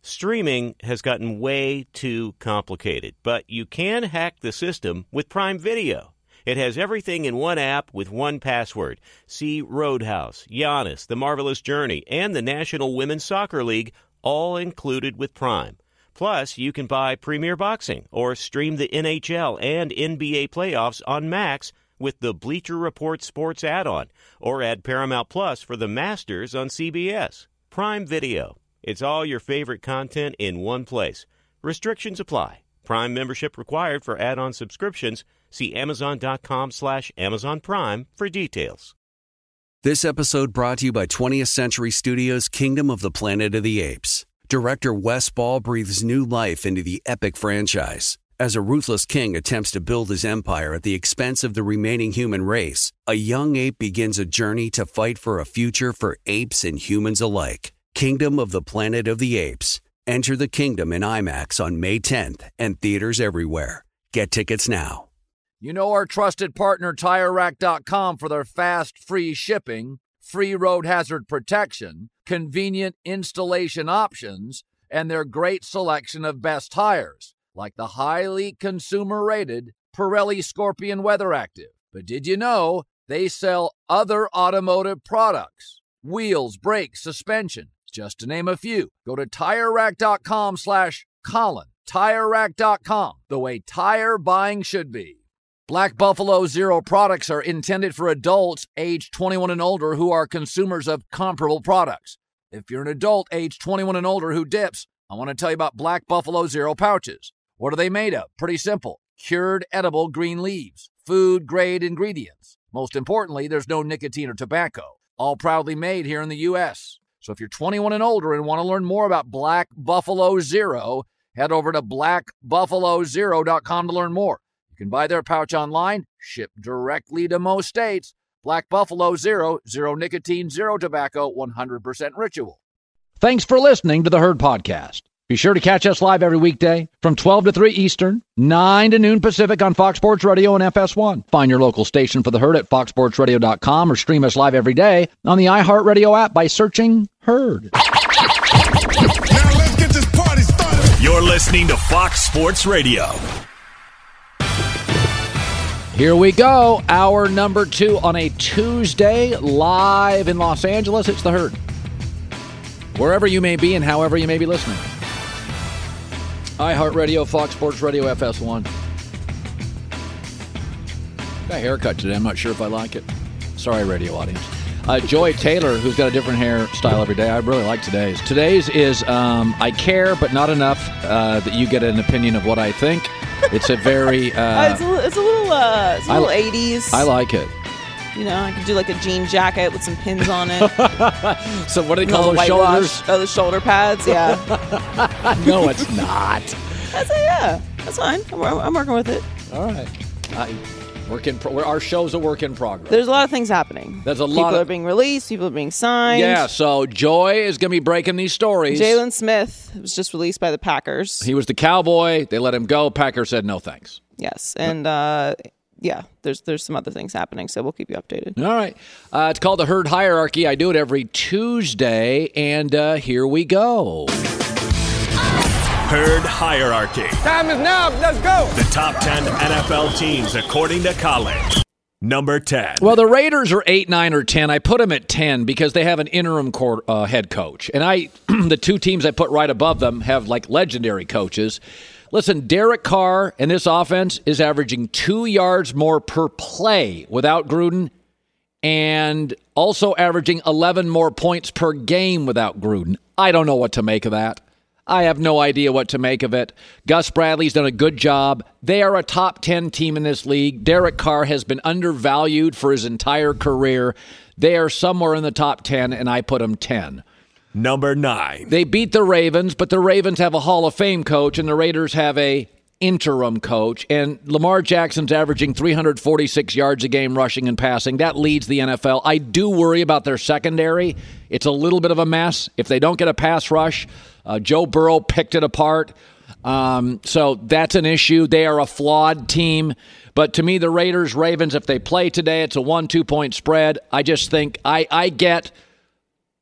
Streaming has gotten way too complicated, but you can hack the system with Prime Video. It has everything in one app with one password. See Roadhouse, Giannis, The Marvelous Journey, and the National Women's Soccer League, all included with Prime. Plus, you can buy Premier Boxing or stream the NHL and NBA playoffs on Max with the Bleacher Report Sports add-on, or add Paramount Plus for the Masters on CBS. Prime Video. It's all your favorite content in one place. Restrictions apply. Prime membership required for add-on subscriptions. See Amazon.com/Amazon Prime for details. This episode brought to you by 20th Century Studios' Kingdom of the Planet of the Apes. Director Wes Ball breathes new life into the epic franchise. As a ruthless king attempts to build his empire at the expense of the remaining human race, a young ape begins a journey to fight for a future for apes and humans alike. Kingdom of the Planet of the Apes. Enter the kingdom in IMAX on May 10th and theaters everywhere. Get tickets now. You know our trusted partner TireRack.com for their fast, free shipping, free road hazard protection, convenient installation options, and their great selection of best tires, like the highly consumer-rated Pirelli Scorpion Weather Active. But did you know they sell other automotive products? Wheels, brakes, suspension, just to name a few. Go to TireRack.com/Colin. TireRack.com, the way tire buying should be. Black Buffalo Zero products are intended for adults age 21 and older who are consumers of comparable products. If you're an adult age 21 and older who dips, I want to tell you about Black Buffalo Zero pouches. What are they made of? Pretty simple. Cured edible green leaves, food-grade ingredients. Most importantly, there's no nicotine or tobacco. All proudly made here in the U.S. So if you're 21 and older and want to learn more about Black Buffalo Zero, head over to blackbuffalozero.com to learn more. You can buy their pouch online, shipped directly to most states. Black Buffalo Zero, zero nicotine, zero tobacco, 100% ritual. Thanks for listening to the Herd Podcast. Be sure to catch us live every weekday from 12 to 3 Eastern, 9 to noon Pacific on Fox Sports Radio and FS1. Find your local station for the Herd at foxsportsradio.com or stream us live every day on the iHeartRadio app by searching Herd. Now let's get this party started. You're listening to Fox Sports Radio. Here we go. Hour number 2 on a Tuesday, live in Los Angeles. It's the Herd. Wherever you may be and however you may be listening. iHeartRadio, Fox Sports Radio, FS1. Got a haircut today. I'm not sure if I like it. Sorry, radio audience. Joy Taylor, who's got a different hairstyle every day. I really like today's. Today's is I care, but not enough that you get an opinion of what I think. It's a very... it's a little 80s. I like it. You know, I could do like a jean jacket with some pins on it. So what do they call those shoulders? Oh, the shoulder pads, yeah. No, it's not. That's fine. I'm working with it. All right. Our show's a work in progress. There's a lot of things happening. People are being released. People are being signed. Yeah, so Joy is going to be breaking these stories. Jalen Smith was just released by the Packers. He was the Cowboy. They let him go. Packers said no thanks. Yes, and there's some other things happening, so we'll keep you updated. All right. It's called the Herd Hierarchy. I do it every Tuesday, and here we go. Herd Hierarchy. Time is now. Let's go. The top 10 NFL teams according to Colin. Number 10. Well, the Raiders are 8, 9, or 10. I put them at 10 because they have an interim head coach. And the two teams I put right above them have like legendary coaches. Listen, Derek Carr in this offense is averaging 2 yards more per play without Gruden and also averaging 11 more points per game without Gruden. I don't know what to make of that. I have no idea what to make of it. Gus Bradley's done a good job. They are a top 10 team in this league. Derek Carr has been undervalued for his entire career. They are somewhere in the top 10, and I put them 10. Number 9. They beat the Ravens, but the Ravens have a Hall of Fame coach, and the Raiders have a interim coach. And Lamar Jackson's averaging 346 yards a game rushing and passing. That leads the NFL. I do worry about their secondary. It's a little bit of a mess. If they don't get a pass rush, Joe Burrow picked it apart. So that's an issue. They are a flawed team. But to me, the Raiders-Ravens, if they play today, it's a 1-2 point spread. I just think I get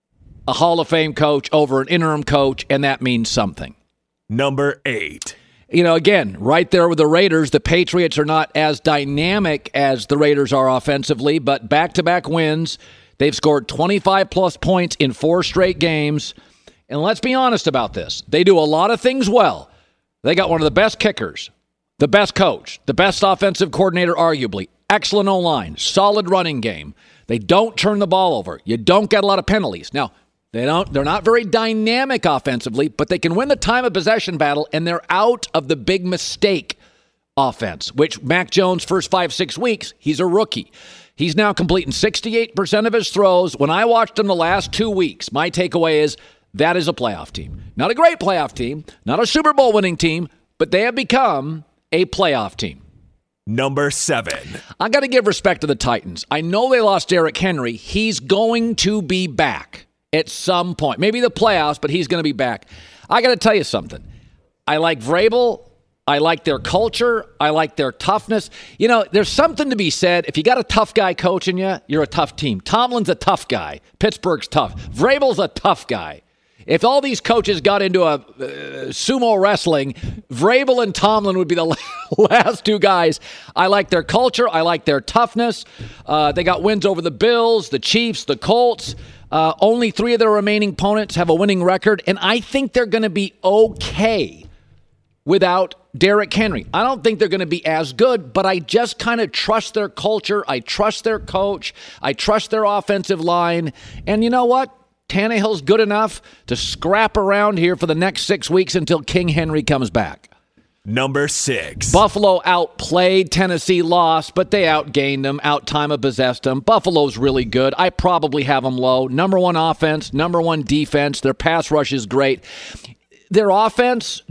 a Hall of Fame coach over an interim coach, and that means something. Number 8. Again, right there with the Raiders, the Patriots are not as dynamic as the Raiders are offensively, but back-to-back wins. They've scored 25-plus points in 4 straight games. And let's be honest about this. They do a lot of things well. They got one of the best kickers, the best coach, the best offensive coordinator, arguably, excellent O-line, solid running game. They don't turn the ball over. You don't get a lot of penalties. Now, they're not very dynamic offensively, but they can win the time of possession battle, and they're out of the big mistake offense, which Mac Jones, first 5-6 weeks, he's a rookie. He's now completing 68% of his throws. When I watched him the last 2 weeks, my takeaway is that is a playoff team. Not a great playoff team, not a Super Bowl winning team, but they have become a playoff team. Number 7. I got to give respect to the Titans. I know they lost Derrick Henry. He's going to be back at some point. Maybe the playoffs, but he's going to be back. I got to tell you something. I like Vrabel. I like their culture. I like their toughness. There's something to be said. If you got a tough guy coaching you, you're a tough team. Tomlin's a tough guy. Pittsburgh's tough. Vrabel's a tough guy. If all these coaches got into a sumo wrestling, Vrabel and Tomlin would be the last 2 guys. I like their culture. I like their toughness. They got wins over the Bills, the Chiefs, the Colts. Only 3 of their remaining opponents have a winning record, and I think they're going to be okay without Derrick Henry. I don't think they're going to be as good, but I just kind of trust their culture. I trust their coach. I trust their offensive line. And you know what? Tannehill's good enough to scrap around here for the next 6 weeks until King Henry comes back. Number 6. Buffalo outplayed. Tennessee lost, but they outgained them, out-time of possessed them. Buffalo's really good. I probably have them low. Number 1 offense, number 1 defense. Their pass rush is great. Their offense,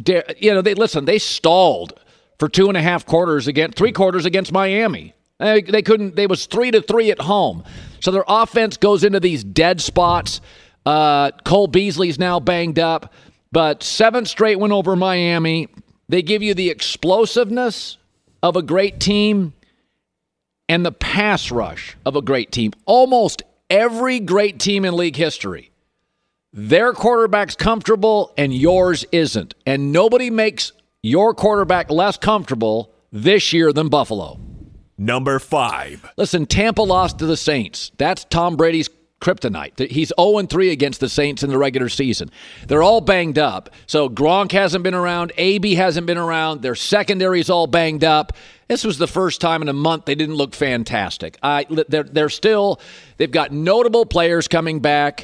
they stalled for 2.5 quarters against 3 quarters against Miami. They couldn't. They was 3-3 at home. So their offense goes into these dead spots. Cole Beasley's now banged up, but 7th straight win over Miami. They give you the explosiveness of a great team and the pass rush of a great team. Almost every great team in league history, their quarterback's comfortable and yours isn't. And nobody makes your quarterback less comfortable this year than Buffalo. Number 5. Listen, Tampa lost to the Saints. That's Tom Brady's kryptonite. He's 0-3 against the Saints in the regular season. They're all banged up. So Gronk hasn't been around. AB hasn't been around. Their secondary's all banged up. This was the first time in a month they didn't look fantastic. They've got notable players coming back.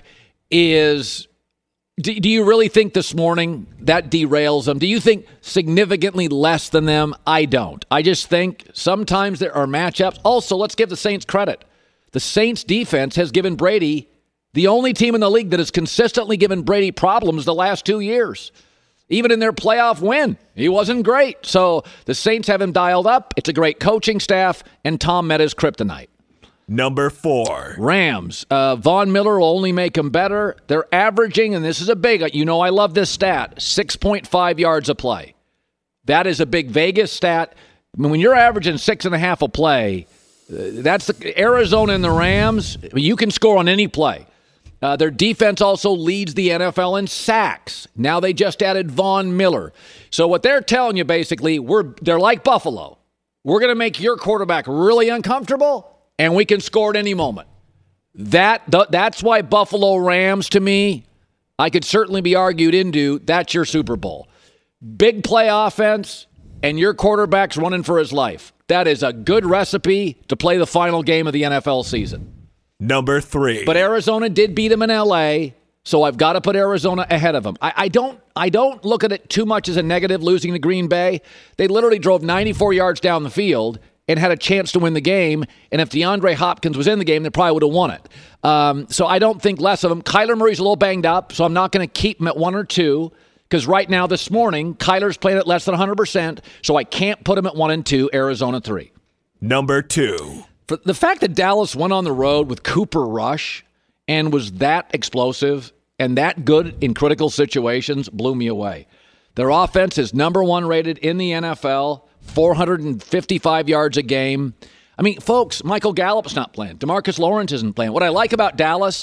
Do you really think this morning that derails them? Do you think significantly less than them? I don't. I just think sometimes there are matchups. Also, let's give the Saints credit. The Saints defense has given Brady, the only team in the league that has consistently given Brady problems the last 2 years. Even in their playoff win, he wasn't great. So the Saints have him dialed up. It's a great coaching staff, and Tom met his kryptonite. Number 4. Rams. Von Miller will only make them better. They're averaging, and this is a big, I love this stat, 6.5 yards a play. That is a big Vegas stat. I mean, when you're averaging 6.5 a play, that's the Arizona and the Rams. You can score on any play. Their defense also leads the NFL in sacks. Now they just added Von Miller. So what they're telling you basically, they're like Buffalo. We're going to make your quarterback really uncomfortable, and we can score at any moment. That's why Buffalo Rams, to me, I could certainly be argued into, that's your Super Bowl. Big play offense, and your quarterback's running for his life. That is a good recipe to play the final game of the NFL season. Number 3. But Arizona did beat them in L.A., so I've got to put Arizona ahead of them. I don't look at it too much as a negative, losing to Green Bay. They literally drove 94 yards down the field and had a chance to win the game. And if DeAndre Hopkins was in the game, they probably would have won it. So I don't think less of them. Kyler Murray's a little banged up, so I'm not going to keep him at 1 or 2. Because right now, this morning, Kyler's playing at less than 100%, so I can't put him at 1 and 2, Arizona 3. Number 2. For the fact that Dallas went on the road with Cooper Rush and was that explosive and that good in critical situations blew me away. Their offense is number 1 rated in the NFL, 455 yards a game. I mean, folks, Michael Gallup's not playing. DeMarcus Lawrence isn't playing. What I like about Dallas,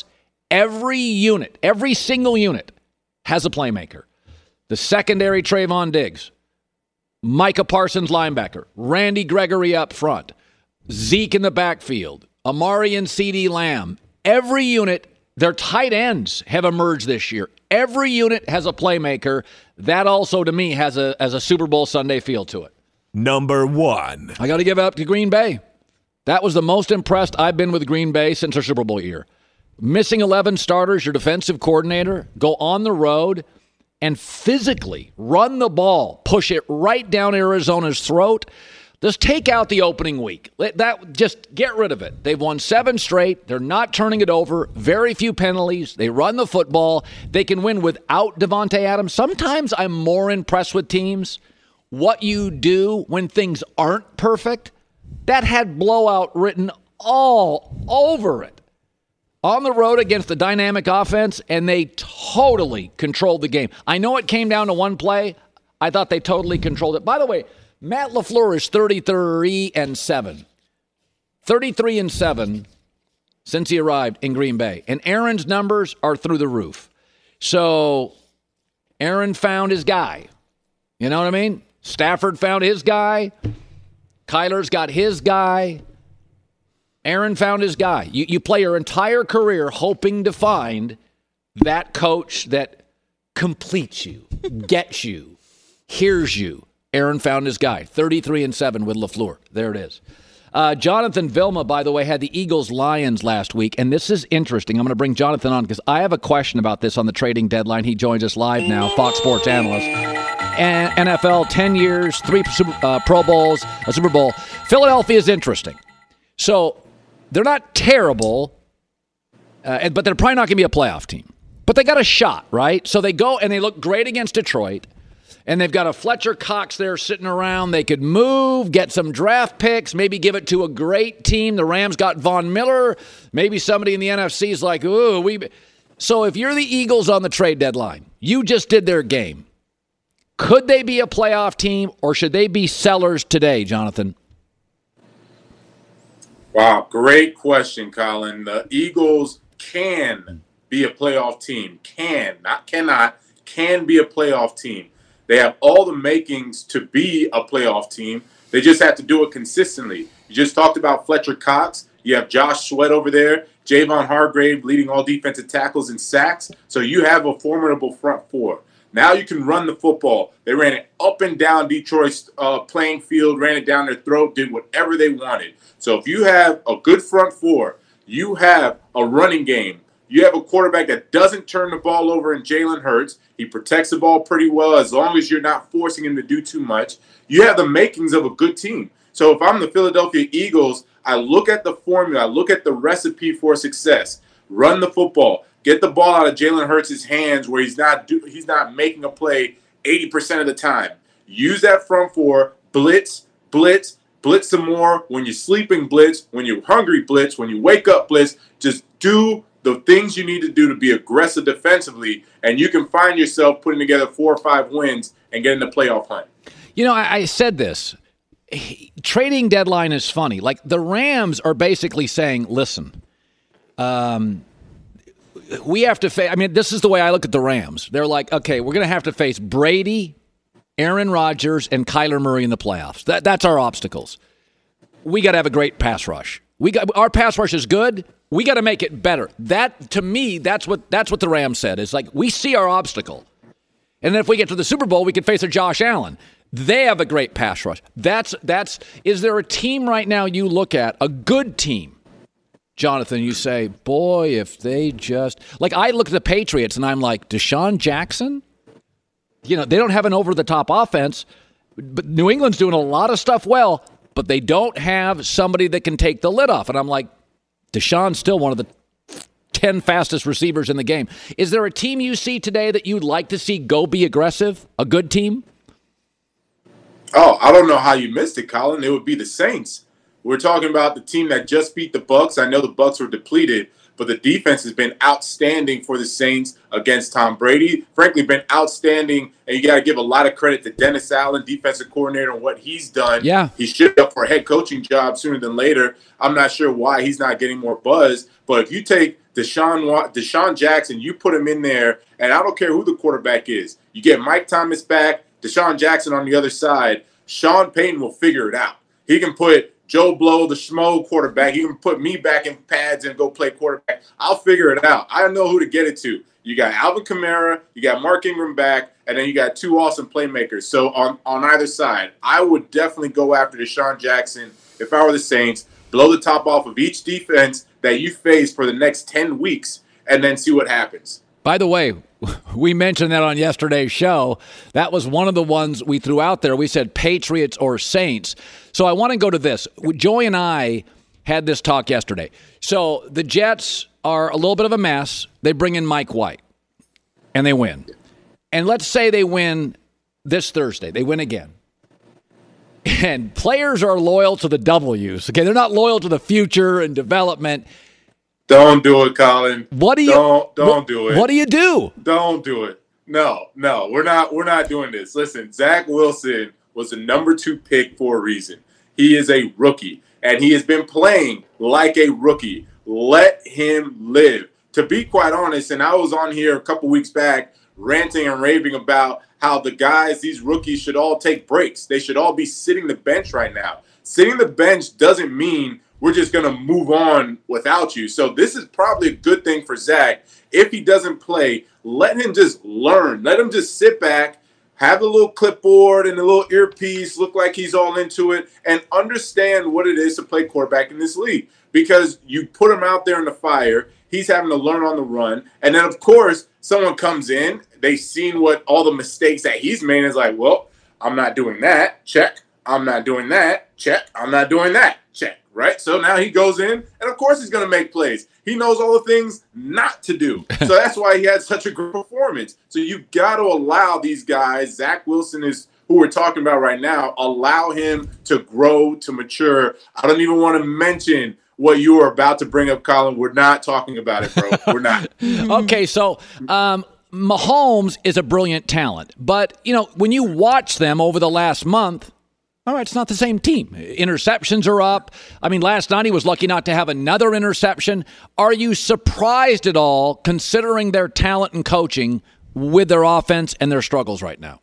Every unit, every single unit has a playmaker. The secondary, Trayvon Diggs. Micah Parsons, linebacker. Randy Gregory up front. Zeke in the backfield. Amari and CeeDee Lamb. Every unit, their tight ends have emerged this year. Every unit has a playmaker. That also, to me, has a Super Bowl Sunday feel to it. Number 1. I got to give it up to Green Bay. That was the most impressed I've been with Green Bay since their Super Bowl year. Missing 11 starters, your defensive coordinator, go on the road and physically run the ball, push it right down Arizona's throat. Just take out the opening week. Just get rid of it. They've won 7 straight. They're not turning it over. Very few penalties. They run the football. They can win without Devontae Adams. Sometimes I'm more impressed with teams. What you do when things aren't perfect, that had blowout written all over it. On the road against the dynamic offense, and they totally controlled the game. I know it came down to one play. I thought they totally controlled it. By the way, Matt LaFleur is 33-7. 33-7 since he arrived in Green Bay. And Aaron's numbers are through the roof. So Aaron found his guy. You know what I mean? Stafford found his guy. Kyler's got his guy. Aaron found his guy. You play your entire career hoping to find that coach that completes you, gets you, hears you. Aaron found his guy. 33-7 with LaFleur. There it is. Jonathan Vilma, by the way, had the Eagles-Lions last week, and this is interesting. I'm going to bring Jonathan on because I have a question about this on the trading deadline. He joins us live now, Fox Sports analyst. And NFL, 10 years, 3 Pro Bowls, a Super Bowl. Philadelphia is interesting. So they're not terrible, but they're probably not going to be a playoff team. But they got a shot, right? So they go and they look great against Detroit. And they've got a Fletcher Cox there sitting around. They could move, get some draft picks, maybe give it to a great team. The Rams got Von Miller. Maybe somebody in the NFC is like, ooh. So if you're the Eagles on the trade deadline, you just did their game. Could they be a playoff team, or should they be sellers today, Jonathan? Wow, great question, Colin. The Eagles can be a playoff team. Can, not cannot, can be a playoff team. They have all the makings to be a playoff team. They just have to do it consistently. You just talked about Fletcher Cox. You have Josh Sweat over there. Javon Hargrave leading all defensive tackles in sacks. So you have a formidable front four. Now you can run the football. They ran it up and down Detroit's playing field, ran it down their throat, did whatever they wanted. So if you have a good front four, you have a running game. You have a quarterback that doesn't turn the ball over in Jalen Hurts. He protects the ball pretty well as long as you're not forcing him to do too much. You have the makings of a good team. So if I'm the Philadelphia Eagles, I look at the formula. I look at the recipe for success. Run the football. Get the ball out of Jalen Hurts' hands where he's not making a play 80% of the time. Use that front four. Blitz some more. When you're sleeping, blitz. When you're hungry, blitz. When you wake up, blitz. Just do the things you need to do to be aggressive defensively, and you can find yourself putting together 4 or 5 wins and getting the playoff hunt. You know, I said this. Trading deadline is funny. Like, the Rams are basically saying, listen, we have to face – I mean, this is the way I look at the Rams. They're like, okay, we're going to have to face Brady, Aaron Rodgers, and Kyler Murray in the playoffs. That's our obstacles. We got to have a great pass rush. Our pass rush is good. We got to make it better. That, to me, that's what the Rams said. It's like, we see our obstacle. And then if we get to the Super Bowl, we can face a Josh Allen. They have a great pass rush. Is there a team right now you look at, a good team, Jonathan, you say, boy, if they just... Like, I look at the Patriots, and I'm like, Deshaun Jackson? You know, they don't have an over-the-top offense, but New England's doing a lot of stuff well, but they don't have somebody that can take the lid off. And I'm like, Deshaun's still one of the 10 fastest receivers in the game. Is there a team you see today that you'd like to see go be aggressive? A good team? Oh, I don't know how you missed it, Colin. It would be the Saints. We're talking about the team that just beat the Bucs. I know the Bucs were depleted, but the defense has been outstanding for the Saints against Tom Brady. Frankly, been outstanding, and you got to give a lot of credit to Dennis Allen, defensive coordinator, on what he's done. Yeah. He should be up for a head coaching job sooner than later. I'm not sure why he's not getting more buzz, but if you take Deshaun Jackson, you put him in there, and I don't care who the quarterback is. You get Mike Thomas back, Deshaun Jackson on the other side. Sean Payton will figure it out. He can put Joe Blow, the schmo quarterback. He can put me back in pads and go play quarterback. I'll figure it out. I know who to get it to. You got Alvin Kamara, you got Mark Ingram back, and then you got two awesome playmakers. So on either side, I would definitely go after Deshaun Jackson if I were the Saints, blow the top off of each defense that you face for the next 10 weeks, and then see what happens. By the way, we mentioned that on yesterday's show. That was one of the ones we threw out there. We said Patriots or Saints. So I want to go to this. Joey and I had this talk yesterday. So the Jets are a little bit of a mess. They bring in Mike White, and they win. And let's say they win this Thursday. They win again. And players are loyal to the W's. Okay, they're not loyal to the future and development. Don't do it, Colin. What do you don't do it? What do you do? Don't do it. No, we're not doing this. Listen, Zach Wilson was the number 2 pick for a reason. He is a rookie, and he has been playing like a rookie. Let him live. To be quite honest, and I was on here a couple weeks back ranting and raving about how the guys, these rookies, should all take breaks. They should all be sitting the bench right now. Sitting the bench doesn't mean we're just going to move on without you. So this is probably a good thing for Zach. If he doesn't play, let him just learn. Let him just sit back, have a little clipboard and a little earpiece, look like he's all into it, and understand what it is to play quarterback in this league. Because you put him out there in the fire, he's having to learn on the run. And then, of course, someone comes in, they've seen what all the mistakes that he's made, is like, well, I'm not doing that. Check. I'm not doing that. Check. I'm not doing that. Check. Right? So now he goes in, and of course he's going to make plays. He knows all the things not to do. So that's why he had such a great performance. So you got to allow these guys, Zach Wilson is who we're talking about right now, allow him to grow, to mature. I don't even want to mention what you were about to bring up, Colin. We're not talking about it, bro. We're not. Okay, so Mahomes is a brilliant talent. But, when you watch them over the last month, all right, it's not the same team. Interceptions are up. I mean, last night he was lucky not to have another interception. Are you surprised at all, considering their talent and coaching, with their offense and their struggles right now?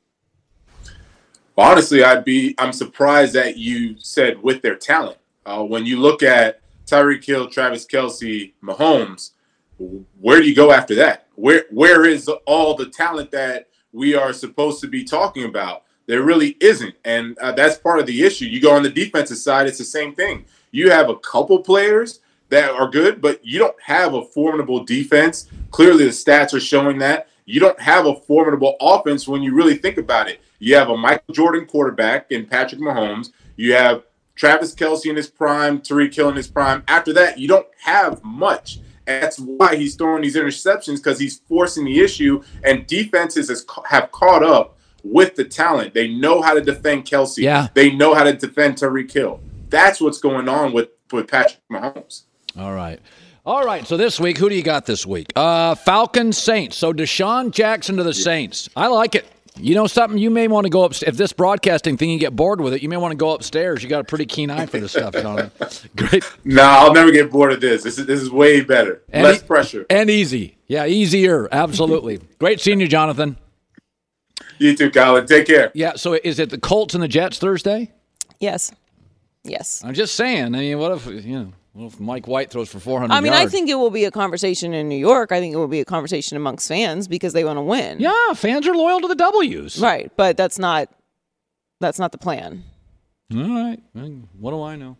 Honestly, I'm surprised that you said with their talent. When you look at Tyreek Hill, Travis Kelce, Mahomes, where do you go after that? Where is all the talent that we are supposed to be talking about? There really isn't, and that's part of the issue. You go on the defensive side, it's the same thing. You have a couple players that are good, but you don't have a formidable defense. Clearly, the stats are showing that. You don't have a formidable offense when you really think about it. You have a Michael Jordan quarterback in Patrick Mahomes. You have Travis Kelce in his prime, Tyreek Hill in his prime. After that, you don't have much. And that's why he's throwing these interceptions, because he's forcing the issue, and defenses have caught up with the talent. They know how to defend Kelce. Yeah. They know how to defend Tyreek Hill. That's what's going on with Patrick Mahomes. All right. So this week, who do you got this week? Falcons, Saints. So Deshaun Jackson to the Saints. I like it. You know something? You may want to go upstairs. If this broadcasting thing, you get bored with it, you may want to go upstairs. You got a pretty keen eye for this stuff, Jonathan. Great. No, I'll never get bored of this. This is way better. Less pressure. And easy. Yeah, easier. Absolutely. Great seeing you, Jonathan. You too, Colin. Take care. Yeah, so is it the Colts and the Jets Thursday? Yes. I'm just saying. I mean, what if Mike White throws for 400 yards? I think it will be a conversation in New York. I think it will be a conversation amongst fans because they want to win. Yeah, fans are loyal to the W's. Right, but that's not the plan. All right. What do I know?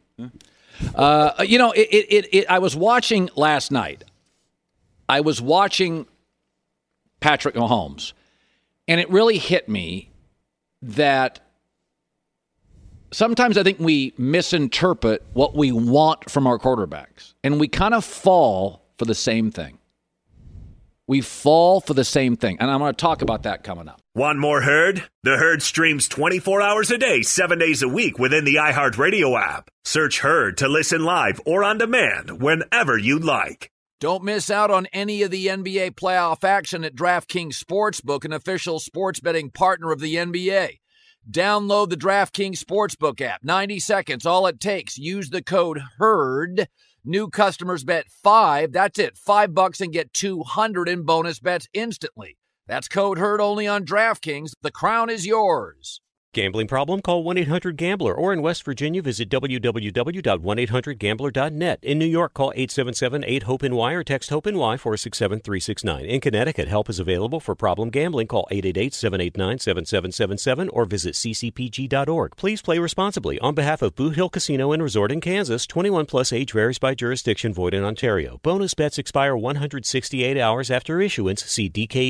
Yeah. I was watching last night. I was watching Patrick Mahomes. And it really hit me that sometimes I think we misinterpret what we want from our quarterbacks. And we kind of fall for the same thing. We fall for the same thing. And I'm going to talk about that coming up. Want more Herd? The Herd streams 24 hours a day, 7 days a week within the iHeartRadio app. Search Herd to listen live or on demand whenever you like. Don't miss out on any of the NBA playoff action at DraftKings Sportsbook, an official sports betting partner of the NBA. Download the DraftKings Sportsbook app. 90 seconds, all it takes. Use the code HERD. New customers bet $5. That's it, $5 and get $200 in bonus bets instantly. That's code HERD only on DraftKings. The crown is yours. Gambling problem? Call 1-800-GAMBLER. Or in West Virginia, visit www.1800gambler.net. In New York, call 877-8-HOPE-NY or text HOPE-NY 467-369. In Connecticut, help is available for problem gambling. Call 888-789-7777 or visit ccpg.org. Please play responsibly. On behalf of Boot Hill Casino and Resort in Kansas, 21 plus age varies by jurisdiction, void in Ontario. Bonus bets expire 168 hours after issuance. See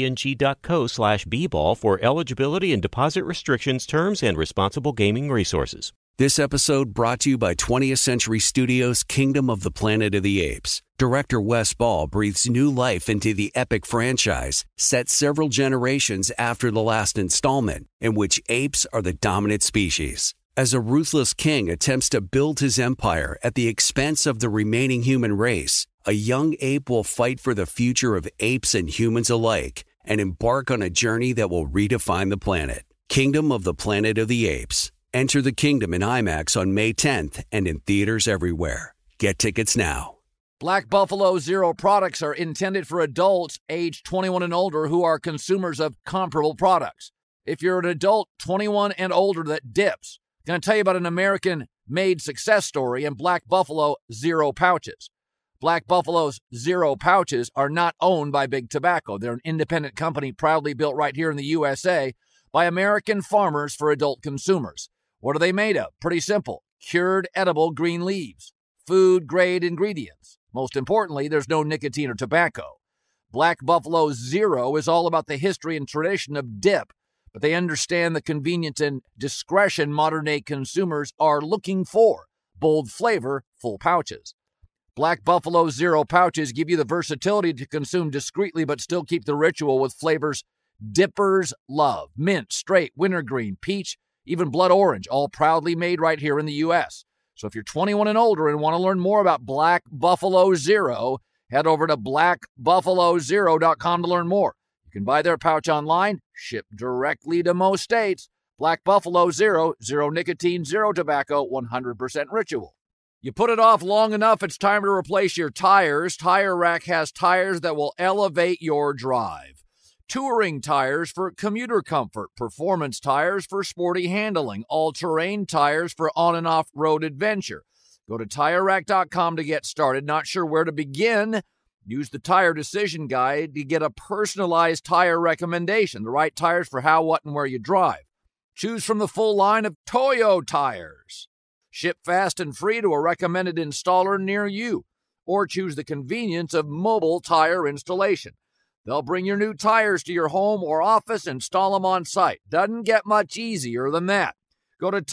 dkng.co/bball for eligibility and deposit restrictions, terms, and responsible gaming resources. This episode brought to you by 20th Century Studios' Kingdom of the Planet of the Apes. Director Wes Ball breathes new life into the epic franchise, set several generations after the last installment, in which apes are the dominant species. As a ruthless king attempts to build his empire at the expense of the remaining human race, a young ape will fight for the future of apes and humans alike and embark on a journey that will redefine the planet. Kingdom of the Planet of the Apes. Enter the kingdom in IMAX on May 10th and in theaters everywhere. Get tickets now. Black Buffalo Zero products are intended for adults age 21 and older who are consumers of comparable products. If you're an adult 21 and older that dips, I'm going to tell you about an American-made success story in Black Buffalo Zero pouches. Black Buffalo's Zero pouches are not owned by Big Tobacco. They're an independent company proudly built right here in the USA by American farmers for adult consumers. What are they made of? Pretty simple. Cured edible green leaves. Food-grade ingredients. Most importantly, there's no nicotine or tobacco. Black Buffalo Zero is all about the history and tradition of dip, but they understand the convenience and discretion modern-day consumers are looking for. Bold flavor, full pouches. Black Buffalo Zero pouches give you the versatility to consume discreetly but still keep the ritual with flavors dippers love. Mint, straight, wintergreen, peach, even blood orange, all proudly made right here in the U.S. So if you're 21 and older and want to learn more about Black Buffalo Zero, head over to blackbuffalozero.com to learn more. You can buy their pouch online, ship directly to most states. Black Buffalo Zero, zero nicotine, zero tobacco, 100% ritual. You put it off long enough, it's time to replace your tires. Tire Rack has tires that will elevate your drive. Touring tires for commuter comfort, performance tires for sporty handling, all-terrain tires for on- and off-road adventure. Go to TireRack.com to get started. Not sure where to begin? Use the Tire Decision Guide to get a personalized tire recommendation, the right tires for how, what, and where you drive. Choose from the full line of Toyo tires. Ship fast and free to a recommended installer near you, or choose the convenience of mobile tire installation. They'll bring your new tires to your home or office, install them on site. Doesn't get much easier than that. Go to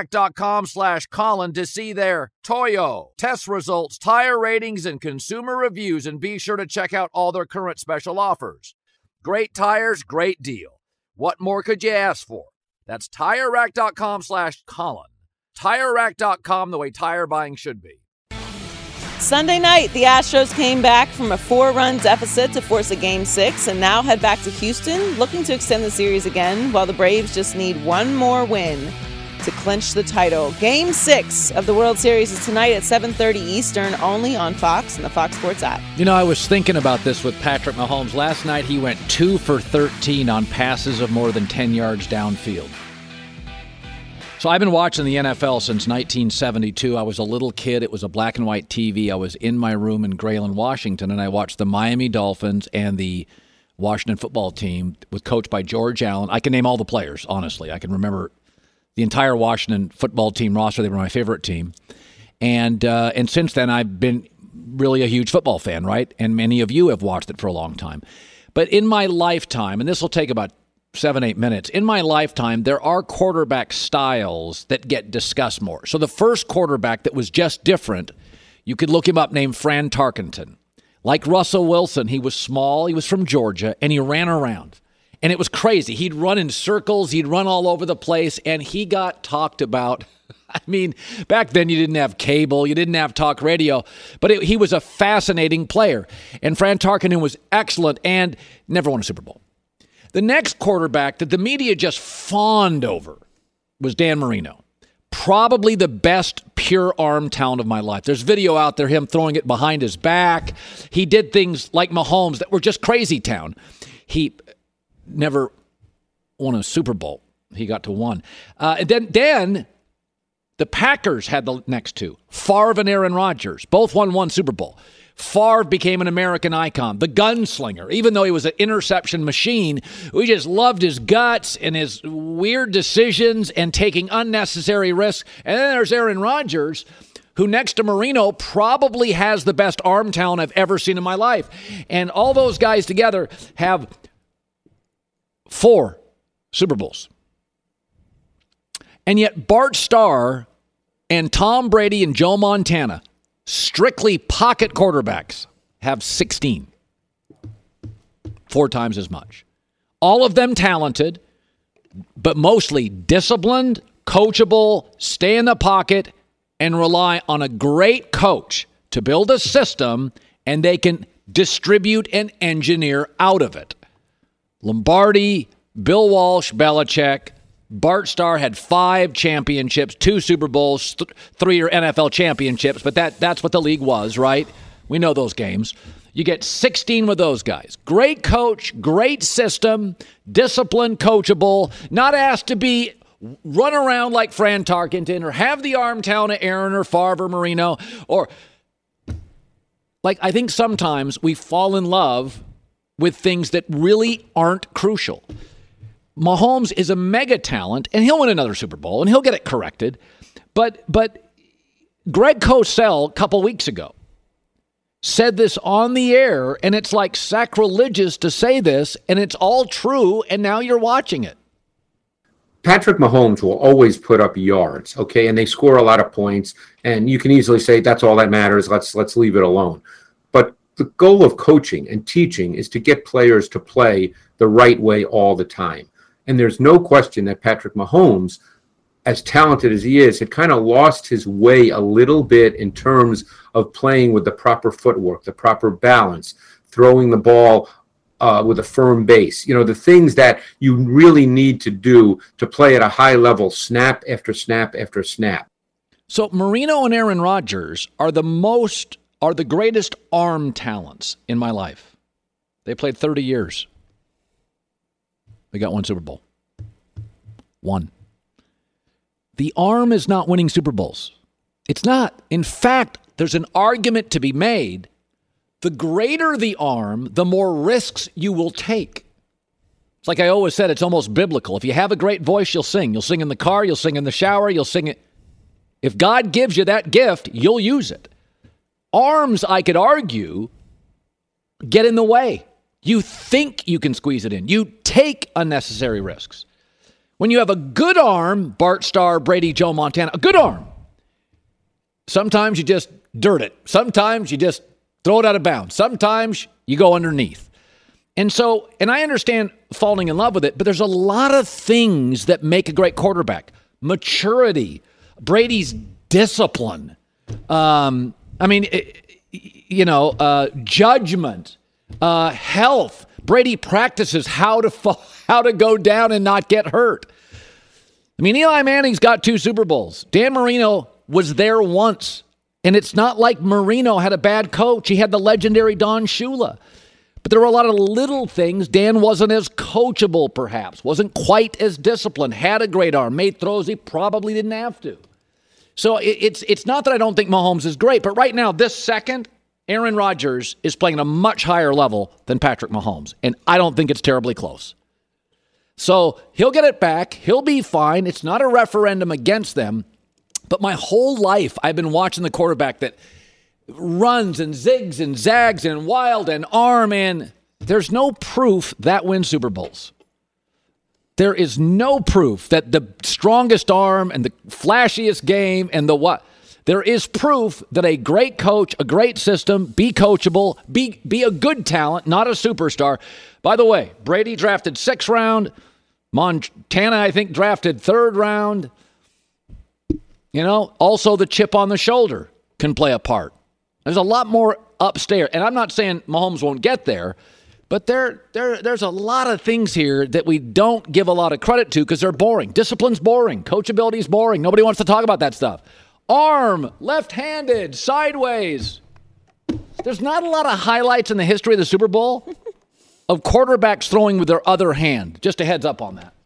TireRack.com/Colin to see their Toyo test results, tire ratings, and consumer reviews, and be sure to check out all their current special offers. Great tires, great deal. What more could you ask for? That's TireRack.com/Colin. TireRack.com, the way tire buying should be. Sunday night, the Astros came back from a 4-run deficit to force a Game 6 and now head back to Houston, looking to extend the series again, while the Braves just need one more win to clinch the title. Game 6 of the World Series is tonight at 7:30 Eastern, only on Fox and the Fox Sports app. You know, I was thinking about this with Patrick Mahomes. Last night, he went 2 for 13 on passes of more than 10 yards downfield. So I've been watching the NFL since 1972. I was a little kid. It was a black and white TV. I was in my room in Grayland, Washington, and I watched the Miami Dolphins and the Washington football team coached by George Allen. I can name all the players, honestly. I can remember the entire Washington football team roster. They were my favorite team. And since then, I've been really a huge football fan, right? And many of you have watched it for a long time. But in my lifetime, and this will take about 7-8 minutes. In my lifetime, there are quarterback styles that get discussed more. So the first quarterback that was just different, you could look him up, named Fran Tarkenton. Like Russell Wilson, he was small, he was from Georgia, and he ran around. And it was crazy. He'd run in circles, he'd run all over the place, and he got talked about. I mean, back then you didn't have cable, you didn't have talk radio, but he was a fascinating player. And Fran Tarkenton was excellent and never won a Super Bowl. The next quarterback that the media just fawned over was Dan Marino. probably the best pure arm talent of my life. There's video out there, him throwing it behind his back. He did things like Mahomes that were just crazy town. He never won a Super Bowl. He got to one. Then the Packers had the next two. Favre and Aaron Rodgers. Both won one Super Bowl. Favre became an American icon, the gunslinger. Even though he was an interception machine, we just loved his guts and his weird decisions and taking unnecessary risks. And then there's Aaron Rodgers, who next to Marino probably has the best arm talent I've ever seen in my life. And all those guys together have 4 Super Bowls. And yet Bart Starr and Tom Brady and Joe Montana, strictly pocket quarterbacks, have 16. 4 times as much. All of them talented, but mostly disciplined, coachable, stay in the pocket, and rely on a great coach to build a system, and they can distribute and engineer out of it. Lombardi, Bill Walsh, Belichick. Bart Starr had 5 championships, 2 Super Bowls, 3 are NFL championships, but that's what the league was, right? We know those games. You get 16 with those guys. Great coach, great system, disciplined, coachable, not asked to be run around like Fran Tarkenton or have the arm talent of Aaron or Favre or Marino. Or, like, I think sometimes we fall in love with things that really aren't crucial. Mahomes is a mega talent, and he'll win another Super Bowl, and he'll get it corrected. But Greg Cosell, a couple weeks ago, said this on the air, and it's like sacrilegious to say this, and it's all true, and now you're watching it. Patrick Mahomes will always put up yards, okay, and they score a lot of points, and you can easily say that's all that matters, let's leave it alone. But the goal of coaching and teaching is to get players to play the right way all the time. And there's no question that Patrick Mahomes, as talented as he is, had kind of lost his way a little bit in terms of playing with the proper footwork, the proper balance, throwing the ball with a firm base. You know, the things that you really need to do to play at a high level, snap after snap after snap. So Marino and Aaron Rodgers are the greatest arm talents in my life. They played 30 years. They got 1 Super Bowl. 1. The arm is not winning Super Bowls. It's not. In fact, there's an argument to be made. The greater the arm, the more risks you will take. It's like I always said, it's almost biblical. If you have a great voice, you'll sing. You'll sing in the car, you'll sing in the shower, you'll sing it. If God gives you that gift, you'll use it. Arms, I could argue, get in the way. You think you can squeeze it in. You take unnecessary risks. When you have a good arm, Bart Starr, Brady, Joe Montana, a good arm, sometimes you just dirt it. Sometimes you just throw it out of bounds. Sometimes you go underneath. And I understand falling in love with it, but there's a lot of things that make a great quarterback. Maturity, Brady's discipline, judgment, health. Brady practices how to go down and not get hurt. I mean, Eli Manning's got 2 Super Bowls. Dan Marino was there once. And it's not like Marino had a bad coach. He had the legendary Don Shula. But there were a lot of little things. Dan wasn't as coachable, perhaps. Wasn't quite as disciplined. Had a great arm. Made throws he probably didn't have to. So it's not that I don't think Mahomes is great. But right now, this second, Aaron Rodgers is playing at a much higher level than Patrick Mahomes. And I don't think it's terribly close. So he'll get it back. He'll be fine. It's not a referendum against them. But my whole life, I've been watching the quarterback that runs and zigs and zags and wild and arm, and there's no proof that wins Super Bowls. There is no proof that the strongest arm and the flashiest game and the what. There is proof that a great coach, a great system, be coachable, be a good talent, not a superstar. By the way, Brady drafted 6th round. Montana, I think, drafted 3rd round. You know, also the chip on the shoulder can play a part. There's a lot more upstairs. And I'm not saying Mahomes won't get there, But there's a lot of things here that we don't give a lot of credit to because they're boring. Discipline's boring. Coachability's boring. Nobody wants to talk about that stuff. Arm, left-handed, sideways. There's not a lot of highlights in the history of the Super Bowl of quarterbacks throwing with their other hand. Just a heads up on that.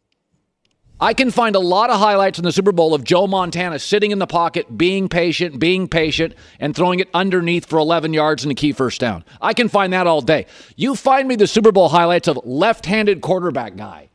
I can find a lot of highlights in the Super Bowl of Joe Montana sitting in the pocket, being patient, and throwing it underneath for 11 yards and a key first down. I can find that all day. You find me the Super Bowl highlights of left-handed quarterback guy,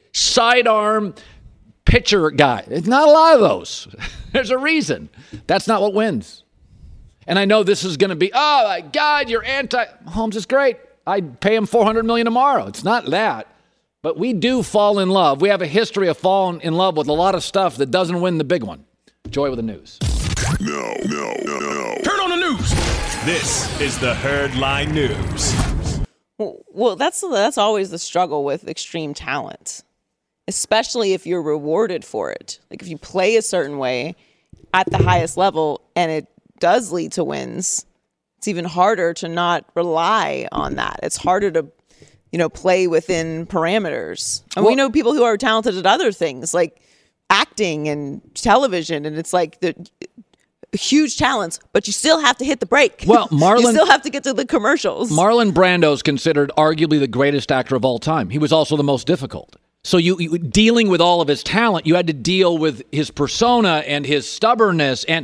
sidearm pitcher guy. It's not a lot of those. There's a reason. That's not what wins. And I know this is going to be, oh, my God, you're anti. Mahomes is great. I'd pay him $400 million tomorrow. It's not that. But we do fall in love. We have a history of falling in love with a lot of stuff that doesn't win the big one. Joy with the news. No. Turn on the news. This is the Herd Line News. Well, that's always the struggle with extreme talent, especially if you're rewarded for it. Like if you play a certain way at the highest level and it does lead to wins, it's even harder to not rely on that. It's harder to play within parameters. And we know people who are talented at other things like acting and television, and it's like the huge talents, but you still have to hit the brake. Well, you still have to get to the commercials. Marlon Brando is considered arguably the greatest actor of all time. He was also the most difficult. So you dealing with all of his talent, you had to deal with his persona and his stubbornness. And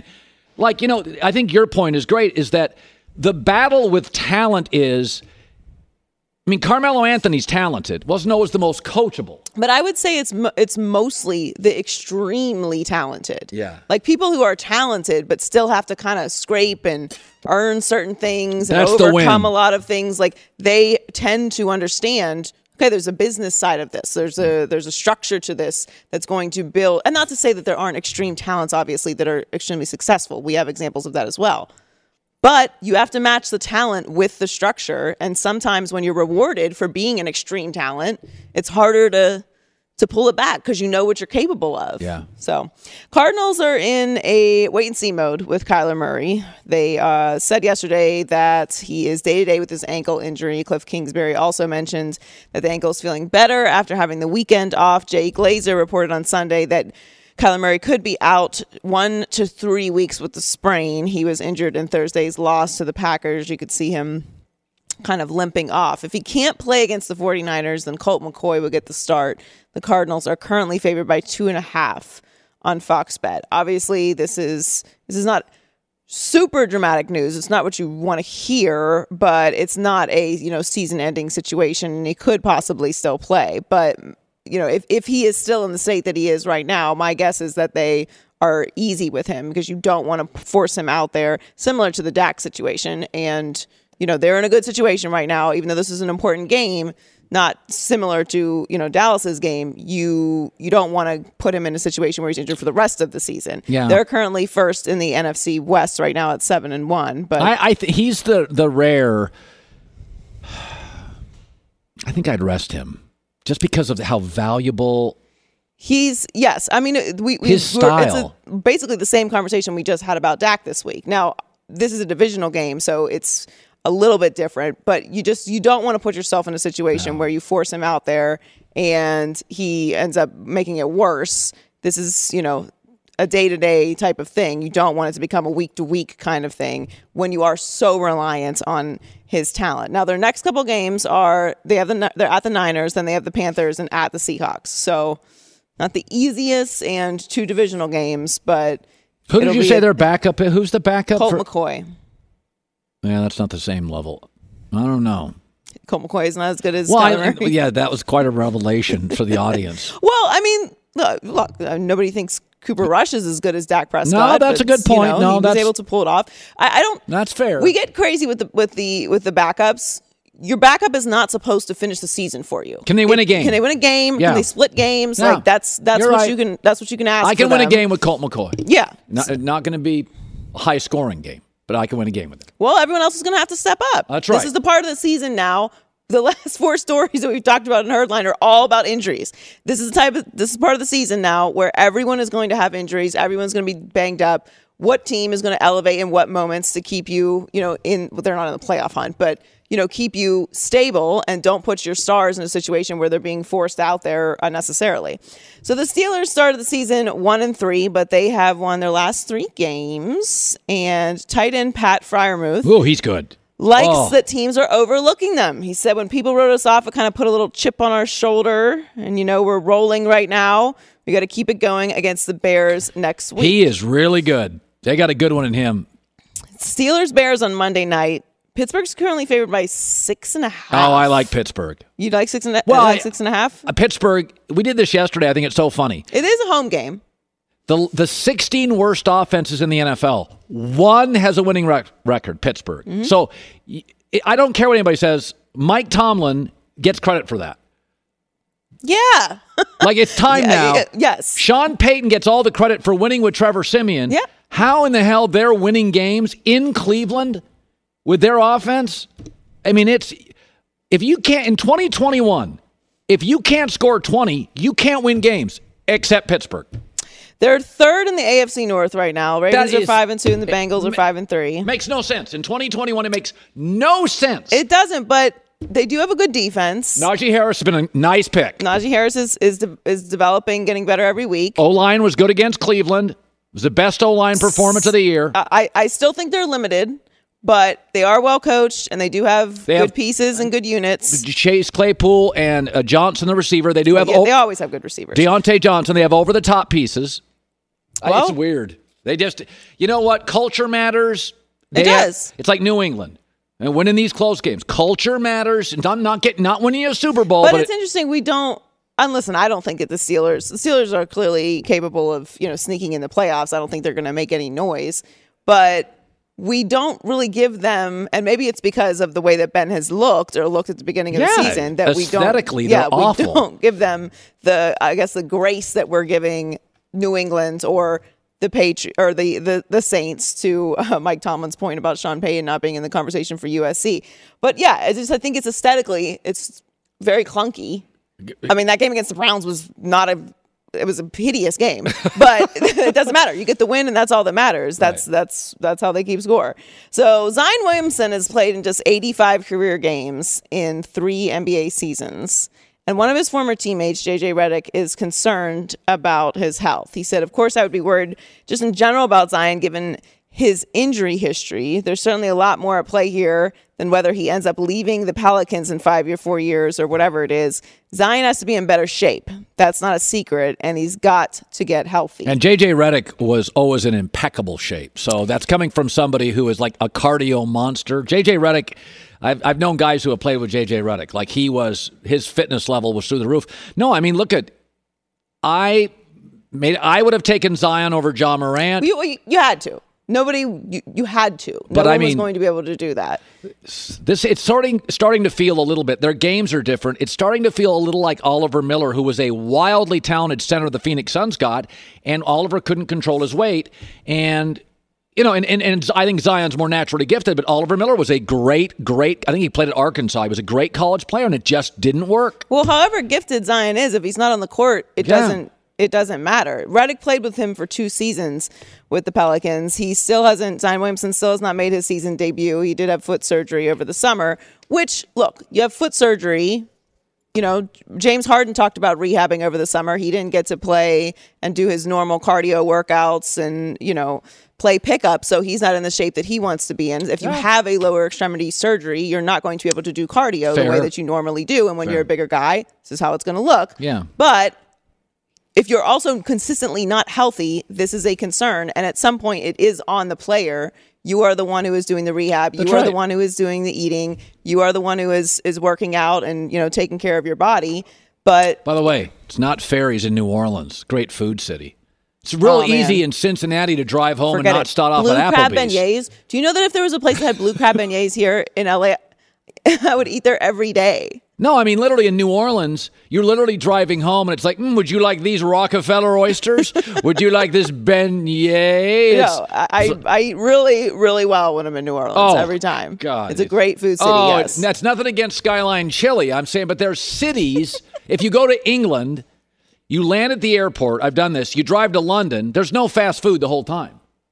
I think your point is great, is that the battle with talent is, Carmelo Anthony's talented. Wasn't always the most coachable. But I would say it's mostly the extremely talented. Yeah. Like people who are talented but still have to kind of scrape and earn certain things and overcome a lot of things. Like they tend to understand, okay, there's a business side of this. There's a structure to this that's going to build. And not to say that there aren't extreme talents, obviously, that are extremely successful. We have examples of that as well. But you have to match the talent with the structure. And sometimes when you're rewarded for being an extreme talent, it's harder to pull it back because you know what you're capable of. Yeah. So Cardinals are in a wait-and-see mode with Kyler Murray. They said yesterday that he is day-to-day with his ankle injury. Cliff Kingsbury also mentioned that the ankle is feeling better after having the weekend off. Jay Glazer reported on Sunday that Kyler Murray could be out 1 to 3 weeks with the sprain. He was injured in Thursday's loss to the Packers. You could see him kind of limping off. If he can't play against the 49ers, then Colt McCoy will get the start. The Cardinals are currently favored by 2.5 on Fox Bet. Obviously, this is not super dramatic news. It's not what you want to hear, but it's not a season-ending situation. He could possibly still play, but if he is still in the state that he is right now, my guess is that they are easy with him because you don't want to force him out there, similar to the Dak situation. And, they're in a good situation right now, even though this is an important game, not similar to, Dallas's game. You don't want to put him in a situation where he's injured for the rest of the season. Yeah. They're currently first in the NFC West right now at 7-1. But I think he's the rare. I think I'd rest him. Just because of how valuable yes. his style. It's basically the same conversation we just had about Dak this week. Now, this is a divisional game, so it's a little bit different, but you don't want to put yourself in a situation where you force him out there and he ends up making it worse. This is, a day-to-day type of thing. You don't want it to become a week-to-week kind of thing when you are so reliant on his talent. Now, their next couple games they're at the Niners, then they have the Panthers, and at the Seahawks. So, not the easiest and 2 divisional games, but who did you say their backup? Who's the backup? Colt McCoy. Yeah, that's not the same level. I don't know. Colt McCoy is not as good as Kyler Murray. Yeah, that was quite a revelation for the audience. Well, look, nobody thinks Cooper Rush is as good as Dak Prescott. No, that's a good point. He was able to pull it off. I don't. That's fair. We get crazy with the backups. Your backup is not supposed to finish the season for you. Can they win a game? Can they win a game? Yeah. Can they split games? Yeah. Like that's what right. you can. That's what you can ask. I can for win them. a game with Colt McCoy. Yeah, not going to be a high scoring game, but I can win a game with it. Well, everyone else is going to have to step up. That's right. This is the part of the season now. The last 4 stories that we've talked about in Herdline are all about injuries. This is part of the season now where everyone is going to have injuries. Everyone's going to be banged up. what team is going to elevate in what moments to keep you, they're not in the playoff hunt, but, keep you stable and don't put your stars in a situation where they're being forced out there unnecessarily. So the Steelers started the season 1-3, but they have won their last 3 games. And tight end Pat Freiermuth. Oh, he's good. Likes that teams are overlooking them. He said when people wrote us off, it kind of put a little chip on our shoulder. And, we're rolling right now. We got to keep it going against the Bears next week. He is really good. They got a good one in him. Steelers-Bears on Monday night. Pittsburgh's currently favored by 6.5. Oh, I like Pittsburgh. You like 6.5? Well, like 6.5? Pittsburgh, we did this yesterday. I think it's so funny. It is a home game. The 16 worst offenses in the NFL, one has a winning record, Pittsburgh. Mm-hmm. So I don't care what anybody says. Mike Tomlin gets credit for that. Yeah. Like, it's time now. Yes. Sean Payton gets all the credit for winning with Trevor Siemian. Yeah. How in the hell they're winning games in Cleveland with their offense? I mean, if you can't, in 2021, if you can't score 20, you can't win games, except Pittsburgh. They're third in the AFC North right now. Ravens are 5-2 and the Bengals are 5-3. Makes no sense. In 2021, it makes no sense. It doesn't, but they do have a good defense. Najee Harris has been a nice pick. Najee Harris is developing, getting better every week. O-line was good against Cleveland. It was the best O-line performance of the year. I still think they're limited, but they are well coached, and they do have good pieces and good units. Chase Claypool and Johnson, the receiver. They do have. They always have good receivers. Deontay Johnson. They have over-the-top pieces. Well, it's weird. They just, you know what? Culture matters. It does. It's like New England and winning these close games. Culture matters. And not winning a Super Bowl. But it's interesting. We don't. And listen, I don't think the Steelers are clearly capable of sneaking in the playoffs. I don't think they're going to make any noise. But we don't really give them, and maybe it's because of the way that Ben has looked at the beginning of the season, that we don't. Aesthetically, they're awful. We don't give them the grace that we're giving New England or the Saints, to Mike Tomlin's point about Sean Payton not being in the conversation for USC. But yeah, I think it's aesthetically, it's very clunky. I mean, that game against the Browns was it was a hideous game, but it doesn't matter. You get the win, and that's all that matters. That's how they keep score. So Zion Williamson has played in just 85 career games in 3 NBA seasons. And one of his former teammates, J.J. Redick, is concerned about his health. He said, of course, I would be worried just in general about Zion, given his injury history. There's certainly a lot more at play here than whether he ends up leaving the Pelicans in 4 years or whatever it is. Zion has to be in better shape. That's not a secret, and he's got to get healthy. And J.J. Redick was always in impeccable shape. So that's coming from somebody who is like a cardio monster. J.J. Redick, I've known guys who have played with J.J. Redick. Like, his fitness level was through the roof. No, I mean, look at, I would have taken Zion over Ja Morant. You had to. You had to. No one was going to be able to do that. It's starting to feel a little bit. Their games are different. It's starting to feel a little like Oliver Miller, who was a wildly talented center the Phoenix Suns got, and Oliver couldn't control his weight. And and I think Zion's more naturally gifted, but Oliver Miller was a great, I think he played at Arkansas. He was a great college player, and it just didn't work. Well, however gifted Zion is, if he's not on the court, it doesn't matter. Redick played with him for 2 seasons with the Pelicans. Zion Williamson still has not made his season debut. He did have foot surgery over the summer, which, look, you have foot surgery. James Harden talked about rehabbing over the summer. He didn't get to play and do his normal cardio workouts and, play pickup, so he's not in the shape that he wants to be in. If you have a lower extremity surgery, you're not going to be able to do cardio the way that you normally do. And when you're a bigger guy, this is how it's going to look. Yeah. But if you're also consistently not healthy, this is a concern. And at some point, it is on the player. You are the one who is doing the rehab. You are the one who is doing the eating. You are the one who is working out and, taking care of your body. But by the way, it's not fair he's in New Orleans. Great food city. It's real easy in Cincinnati to drive home and not start off at Applebee's. Blue crab beignets. Do you know that if there was a place that had blue crab beignets here in LA, I would eat there every day? No, I mean, literally in New Orleans, you're literally driving home, and it's like, would you like these Rockefeller oysters? Would you like this beignet? No, I eat really, really well when I'm in New Orleans every time. God. It's a great food city, yes. That's nothing against Skyline Chili, I'm saying, but there's cities, if you go to England, you land at the airport. I've done this. You drive to London. There's no fast food the whole time.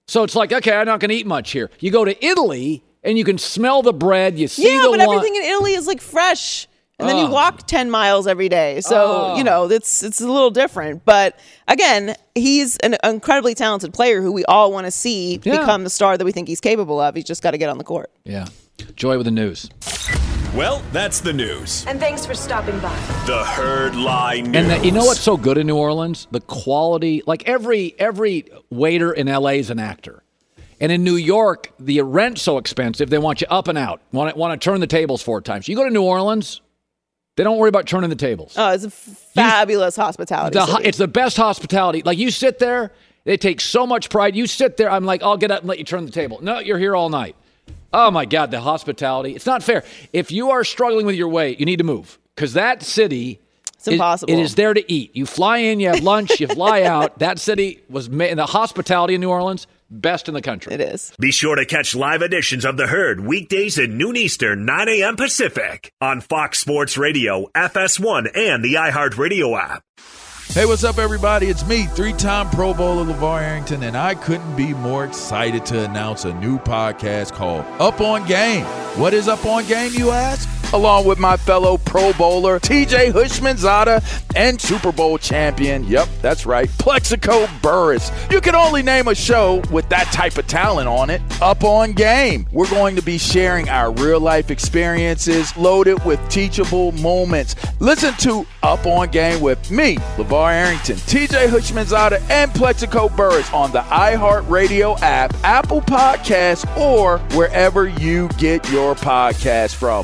So it's like, okay, I'm not going to eat much here. You go to Italy, and you can smell the bread. You see but everything in Italy is like fresh. And then you walk 10 miles every day. So, it's a little different. But again, he's an incredibly talented player who we all want to see become the star that we think he's capable of. He's just got to get on the court. Yeah. Joy with the news. Well, that's the news. And thanks for stopping by. The Herd Lie News. And you know what's so good in New Orleans? The quality. Like every waiter in L.A. is an actor. And in New York, the rent's so expensive, they want you up and out. Want to turn the tables 4 times. You go to New Orleans, they don't worry about turning the tables. Oh, it's a fabulous hospitality. It's the best hospitality. Like, you sit there, they take so much pride. You sit there, I'm like, I'll get up and let you turn the table. No, you're here all night. Oh, my God, the hospitality. It's not fair. If you are struggling with your weight, you need to move. Because that city, it's impossible. It is there to eat. You fly in, you have lunch, you fly out. That city was made, and the hospitality in New Orleans, best in the country. It is. Be sure to catch live editions of The Herd weekdays at noon Eastern, 9 a.m. Pacific on Fox Sports Radio, FS1, and the iHeartRadio app. Hey, what's up, everybody? It's me, 3-time Pro Bowler LeVar Arrington, and I couldn't be more excited to announce a new podcast called Up On Game. What is Up On Game, you ask? Along with my fellow Pro Bowler, TJ Hushmanzada, and Super Bowl champion, yep, that's right, Plexico Burress. You can only name a show with that type of talent on it. Up On Game. We're going to be sharing our real-life experiences loaded with teachable moments. Listen to Up On Game with me, LeVar Arrington, TJ Hushmanzada, and Plexico Burress on the iHeartRadio app, Apple Podcasts, or wherever you get your podcasts from.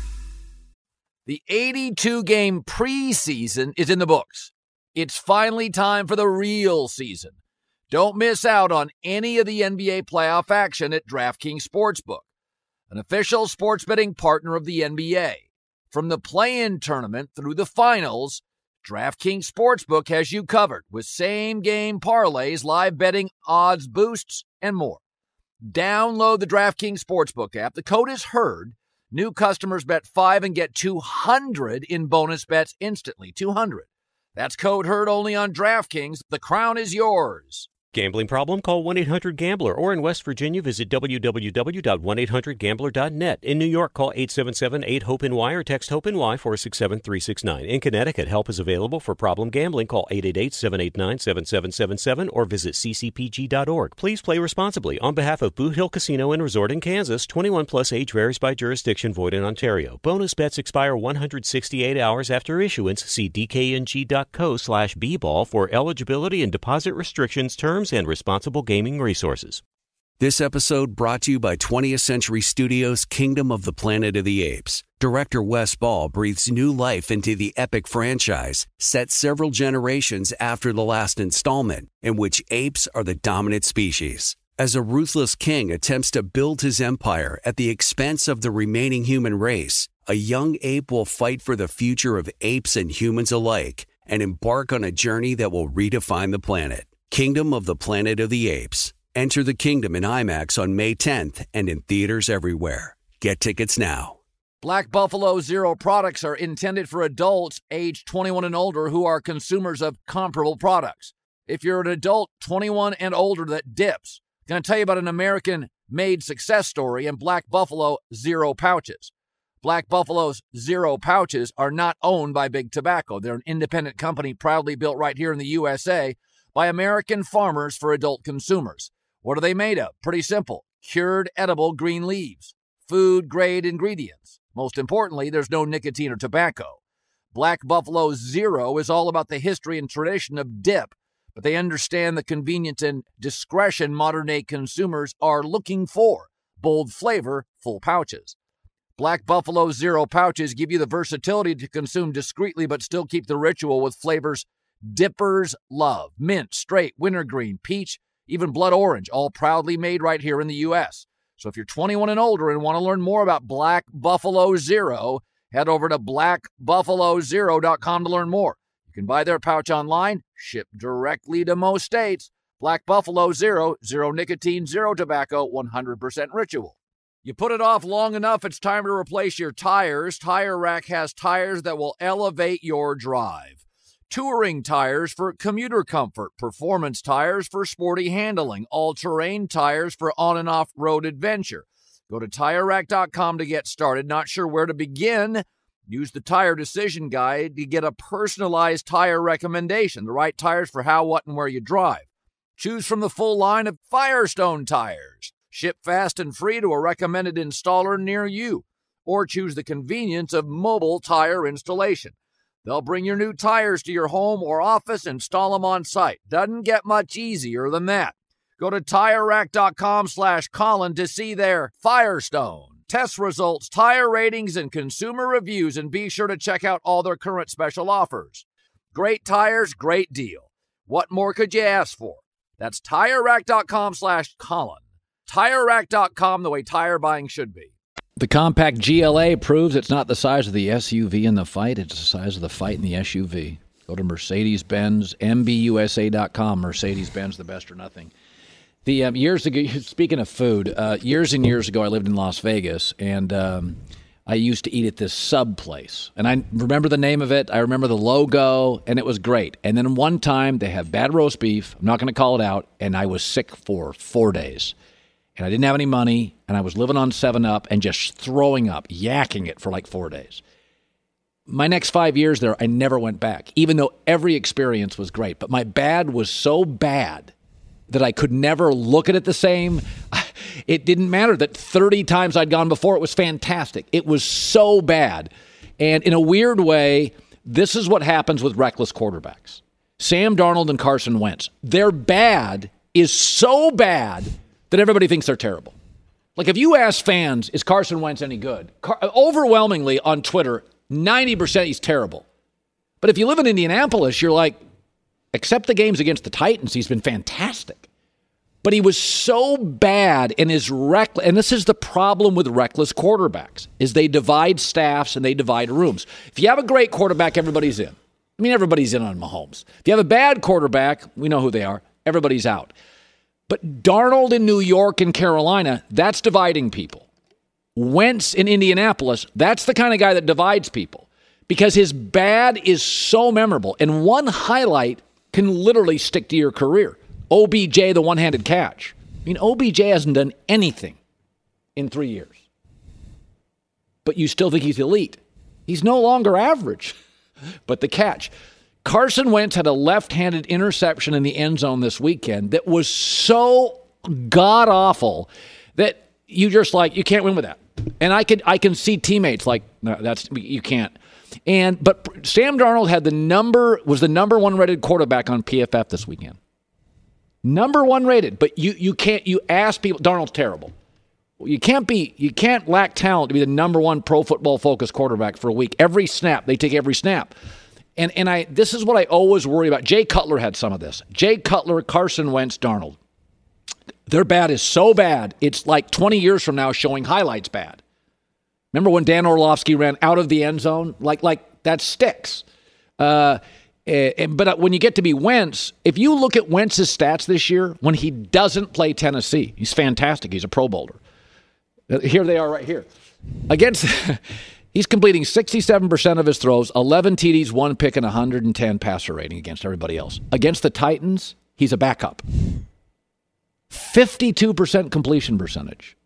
The 82-game preseason is in the books. It's finally time for the real season. Don't miss out on any of the NBA playoff action at DraftKings Sportsbook, an official sports betting partner of the NBA. From the play-in tournament through the finals, DraftKings Sportsbook has you covered with same-game parlays, live betting, odds boosts, and more. Download the DraftKings Sportsbook app. The code is HERD. New customers bet $5 and get $200 in bonus bets instantly. $200. That's code HERD only on DraftKings. The crown is yours. Gambling problem? Call 1-800-GAMBLER. Or in West Virginia, visit www.1800gambler.net. In New York, call 877-8-HOPE-NY or text HOPE-NY 467-369. In Connecticut, help is available for problem gambling. Call 888-789-7777 or visit ccpg.org. Please play responsibly. On behalf of Boot Hill Casino and Resort in Kansas, 21 plus age varies by jurisdiction, void in Ontario. Bonus bets expire 168 hours after issuance. See dkng.co/bball for eligibility and deposit restrictions, terms, and responsible gaming resources. This episode brought to you by 20th Century Studios' Kingdom of the Planet of the Apes. Director Wes Ball breathes new life into the epic franchise, set several generations after the last installment, in which apes are the dominant species. As a ruthless king attempts to build his empire at the expense of the remaining human race, a young ape will fight for the future of apes and humans alike and embark on a journey that will redefine the planet. Kingdom of the Planet of the Apes. Enter the kingdom in IMAX on May 10th and in theaters everywhere. Get tickets now. Black Buffalo Zero products are intended for adults age 21 and older who are consumers of comparable products. If you're an adult 21 and older that dips, I'm going to tell you about an American-made success story in Black Buffalo Zero pouches. Black Buffalo's Zero pouches are not owned by Big Tobacco. They're an independent company proudly built right here in the USA by American farmers for adult consumers. What are they made of? Pretty simple. Cured edible green leaves. Food-grade ingredients. Most importantly, there's no nicotine or tobacco. Black Buffalo Zero is all about the history and tradition of dip, but they understand the convenience and discretion modern-day consumers are looking for. Bold flavor, full pouches. Black Buffalo Zero pouches give you the versatility to consume discreetly but still keep the ritual with flavors dippers love. Mint, straight, wintergreen, peach, even blood orange, all proudly made right here in the U.S. So if you're 21 and older and want to learn more about Black Buffalo Zero, head over to blackbuffalozero.com to learn more. You can buy their pouch online, ship directly to most states. Black Buffalo Zero, zero nicotine, zero tobacco, 100% ritual. You put it off long enough, it's time to replace your tires. Tire Rack has tires that will elevate your drive. Touring tires for commuter comfort, performance tires for sporty handling, all-terrain tires for on- and off-road adventure. Go to TireRack.com to get started. Not sure where to begin? Use the Tire Decision Guide to get a personalized tire recommendation, the right tires for how, what, and where you drive. Choose from the full line of Firestone tires. Ship fast and free to a recommended installer near you. Or choose the convenience of mobile tire installation. They'll bring your new tires to your home or office, install them on site. Doesn't get much easier than that. Go to TireRack.com/Colin to see their Firestone test results, tire ratings, and consumer reviews, and be sure to check out all their current special offers. Great tires, great deal. What more could you ask for? That's TireRack.com/Colin. TireRack.com, the way tire buying should be. The compact GLA proves it's not the size of the SUV in the fight, it's the size of the fight in the SUV. Go to Mercedes-Benz, MBUSA.com, Mercedes-Benz, the best or nothing. Years ago, speaking of food, years and years ago, I lived in Las Vegas, and I used to eat at this sub place. And I remember the name of it, I remember the logo, and it was great. And then one time, they had bad roast beef, I'm not going to call it out, and I was sick for 4 days. And I didn't have any money, and I was living on 7-Up and just throwing up, yakking it for like 4 days. My next 5 years there, I never went back, even though every experience was great. But my bad was so bad that I could never look at it the same. It didn't matter that 30 times I'd gone before. It was fantastic. It was so bad. And in a weird way, this is what happens with reckless quarterbacks. Sam Darnold and Carson Wentz. Their bad is so bad that everybody thinks they're terrible. Like if you ask fans, is Carson Wentz any good? Overwhelmingly on Twitter, 90% he's terrible. But if you live in Indianapolis, you're like, except the games against the Titans, he's been fantastic. But he was so bad in his reckless, and this is the problem with reckless quarterbacks, is they divide staffs and they divide rooms. If you have a great quarterback, everybody's in. I mean, everybody's in on Mahomes. If you have a bad quarterback, we know who they are, everybody's out. But Darnold in New York and Carolina, that's dividing people. Wentz in Indianapolis, that's the kind of guy that divides people because his bad is so memorable. And one highlight can literally stick to your career. OBJ, the one-handed catch. I mean, OBJ hasn't done anything in 3 years. But you still think he's elite. He's no longer average. But the catch. Carson Wentz had a left-handed interception in the end zone this weekend that was so god-awful that you just like, you can't win with that. And I can see teammates like, no, you can't. But Sam Darnold was the number one rated quarterback on PFF this weekend. Number one rated. But you ask people, Darnold's terrible. You can't lack talent to be the number one Pro Football Focus quarterback for a week. Every snap, they take every snap. And this is what I always worry about. Jay Cutler had some of this. Jay Cutler, Carson Wentz, Darnold. Their bad is so bad, it's like 20 years from now showing highlights bad. Remember when Dan Orlovsky ran out of the end zone? Like that sticks. But when you get to be Wentz, if you look at Wentz's stats this year, when he doesn't play Tennessee, he's fantastic. He's a Pro Bowler. Here they are right here. He's completing 67% of his throws, 11 TDs, 1 pick, and 110 passer rating against everybody else. Against the Titans, he's a backup. 52% completion percentage.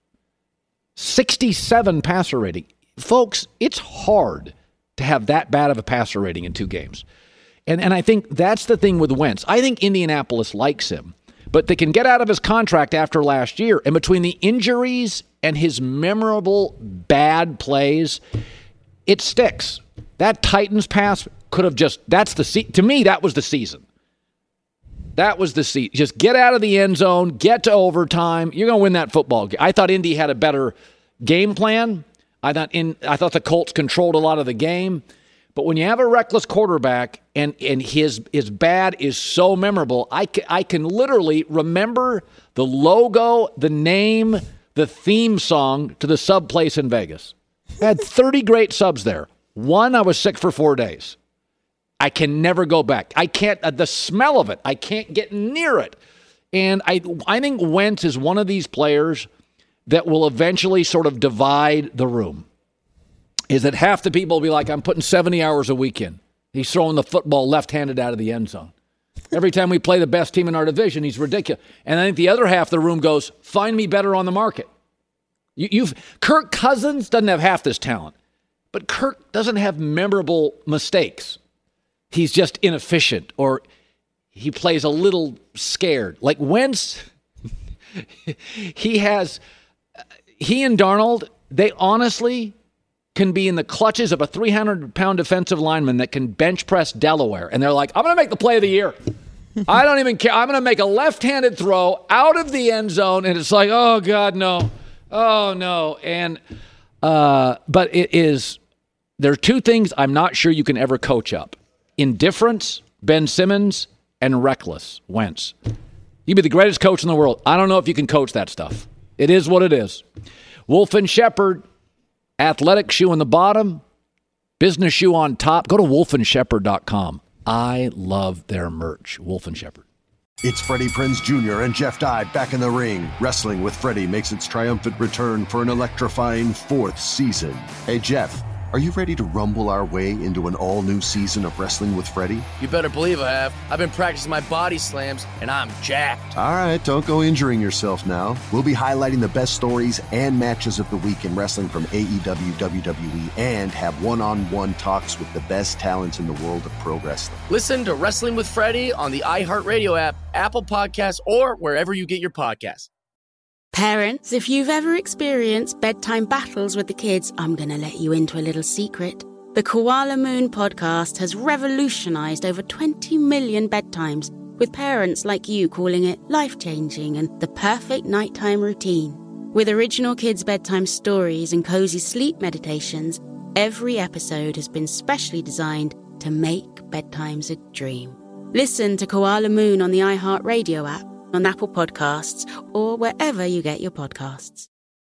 67 passer rating. Folks, it's hard to have that bad of a passer rating in 2 games. And I think that's the thing with Wentz. I think Indianapolis likes him, but they can get out of his contract after last year. And between the injuries and his memorable bad plays, it sticks. That Titans pass could have to me, that was the season. That was the season. Just get out of the end zone, get to overtime. You're going to win that football game. I thought Indy had a better game plan. I thought the Colts controlled a lot of the game. But when you have a reckless quarterback and his bad is so memorable, I can literally remember the logo, the name, the theme song to the sub place in Vegas. I had 30 great subs there. One, I was sick for 4 days. I can never go back. I can't, the smell of it, I can't get near it. And I think Wentz is one of these players that will eventually sort of divide the room. Is that half the people will be like, I'm putting 70 hours a week in. He's throwing the football left-handed out of the end zone. Every time we play the best team in our division, he's ridiculous. And I think the other half of the room goes, find me better on the market. Kirk Cousins doesn't have half this talent, but Kirk doesn't have memorable mistakes. He's just inefficient, or he plays a little scared. Like Wentz, he and Darnold, they honestly can be in the clutches of a 300-pound defensive lineman that can bench press Delaware. And they're like, I'm going to make the play of the year. I don't even care. I'm going to make a left-handed throw out of the end zone. And it's like, oh, God, no. Oh, no. And but there are two things I'm not sure you can ever coach up. Indifference, Ben Simmons, and reckless, Wentz. You'd be the greatest coach in the world. I don't know if you can coach that stuff. It is what it is. Wolf and Shepherd, athletic shoe on the bottom, business shoe on top. Go to wolfandshepherd.com. I love their merch. Wolf and Shepherd. It's Freddie Prinze Jr. and Jeff Dye back in the ring. Wrestling with Freddie makes its triumphant return for an electrifying 4th season. Hey, Jeff, are you ready to rumble our way into an all-new season of Wrestling with Freddie? You better believe I have. I've been practicing my body slams, and I'm jacked. All right, don't go injuring yourself now. We'll be highlighting the best stories and matches of the week in wrestling from AEW, WWE, and have one-on-one talks with the best talents in the world of pro wrestling. Listen to Wrestling with Freddie on the iHeartRadio app, Apple Podcasts, or wherever you get your podcasts. Parents, if you've ever experienced bedtime battles with the kids, I'm going to let you into a little secret. The Koala Moon podcast has revolutionized over 20 million bedtimes, with parents like you calling it life-changing and the perfect nighttime routine. With original kids' bedtime stories and cozy sleep meditations, every episode has been specially designed to make bedtimes a dream. Listen to Koala Moon on the iHeartRadio app, on Apple Podcasts, or wherever you get your podcasts.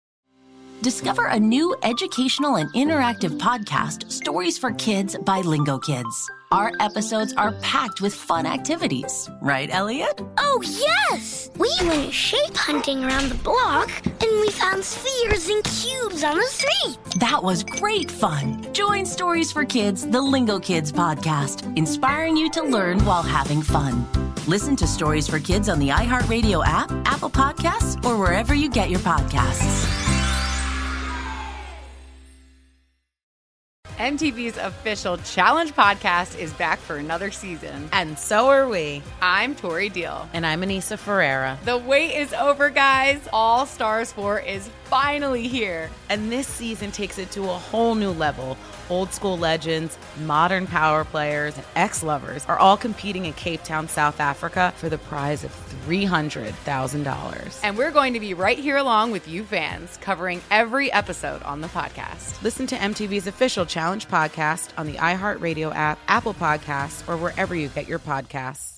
Discover a new educational and interactive podcast, Stories for Kids by Lingo Kids. Our episodes are packed with fun activities. Right, Elliot? Oh, yes! We went shape hunting around the block, and we found spheres and cubes on the street. That was great fun. Join Stories for Kids, the Lingo Kids podcast, inspiring you to learn while having fun. Listen to Stories for Kids on the iHeartRadio app, Apple Podcasts, or wherever you get your podcasts. MTV's official Challenge podcast is back for another season. And so are we. I'm Tori Deal. And I'm Anissa Ferreira. The wait is over, guys. All Stars 4 is finally here. And this season takes it to a whole new level. Old school legends, modern power players, and ex-lovers are all competing in Cape Town, South Africa for the prize of $300,000. And we're going to be right here along with you fans, covering every episode on the podcast. Listen to MTV's official Challenge podcast on the iHeartRadio app, Apple Podcasts, or wherever you get your podcasts.